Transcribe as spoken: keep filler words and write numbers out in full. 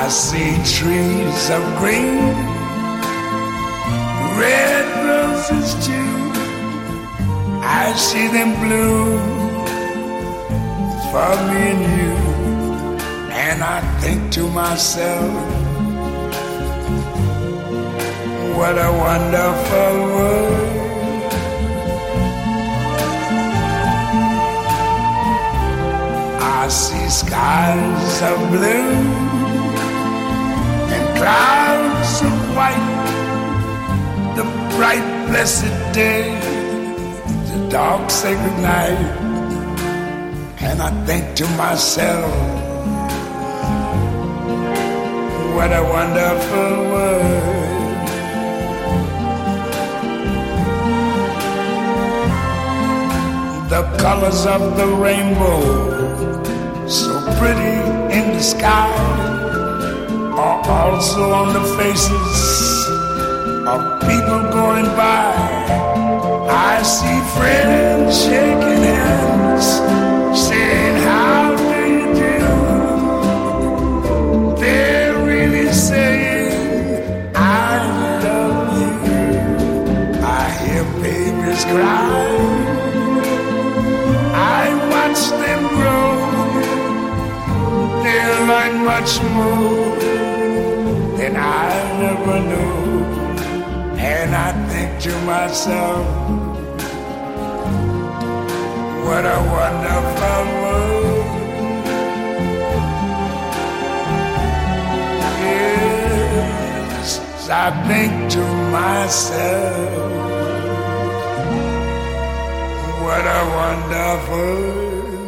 I see trees of green, red roses too. I see them bloom for me and you. And I think to myself, what a wonderful world. I see skies of blue and clouds of white, the bright blessed day, the dark sacred night. And I think to myself, what a wonderful world. The colors of the rainbow, so pretty in the sky, are also on the faces of people going by. I see friends shaking hands, saying, how do you do? They're really saying, I love you. I hear babies cry, I watch them grow. They'll learn much more than I never knew. And I think to myself, what a wonderful world. Yes, I think to myself, what a wonderful world.